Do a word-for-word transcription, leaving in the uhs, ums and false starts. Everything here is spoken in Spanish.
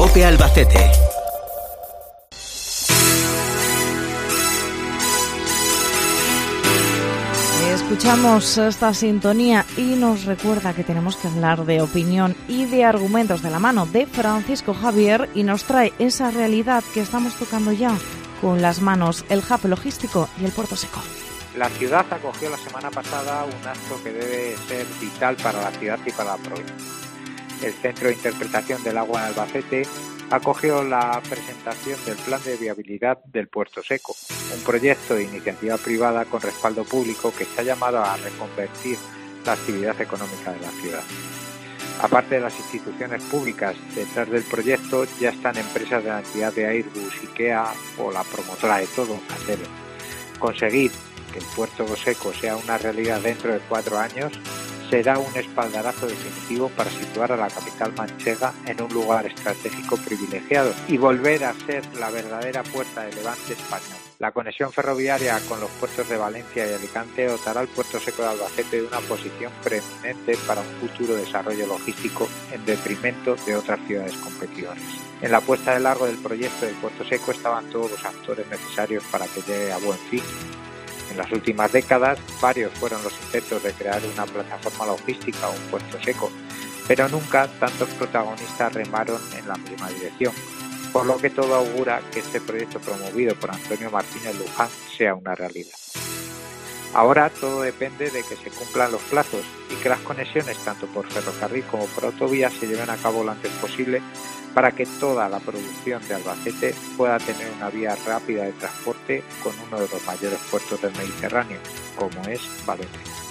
COPE Albacete. Escuchamos esta sintonía y nos recuerda que tenemos que hablar de opinión y de argumentos de la mano de Francisco Javier, y nos trae esa realidad que estamos tocando ya con las manos, el hub logístico y el puerto seco. La ciudad acogió la semana pasada un acto que debe ser vital para la ciudad y para la provincia. El Centro de Interpretación del Agua en Albacete acogió la presentación del Plan de Viabilidad del Puerto Seco, un proyecto de iniciativa privada con respaldo público que está llamado a reconvertir la actividad económica de la ciudad. Aparte de las instituciones públicas, detrás del proyecto ya están empresas de la entidad de Airbus, IKEA o la promotora de todo, Acero. Conseguir que el Puerto Seco sea una realidad dentro de cuatro años será un espaldarazo definitivo para situar a la capital manchega en un lugar estratégico privilegiado y volver a ser la verdadera puerta de levante español. La conexión ferroviaria con los puertos de Valencia y Alicante dotará al Puerto Seco de Albacete de una posición preeminente para un futuro desarrollo logístico en detrimento de otras ciudades competidoras. En la puesta de largo del proyecto del Puerto Seco estaban todos los actores necesarios para que llegue a buen fin. En las últimas décadas, varios fueron los intentos de crear una plataforma logística o un puerto seco, pero nunca tantos protagonistas remaron en la misma dirección, por lo que todo augura que este proyecto promovido por Antonio Martínez Luján sea una realidad. Ahora todo depende de que se cumplan los plazos y que las conexiones tanto por ferrocarril como por autovía se lleven a cabo lo antes posible para que toda la producción de Albacete pueda tener una vía rápida de transporte con uno de los mayores puertos del Mediterráneo, como es Valencia.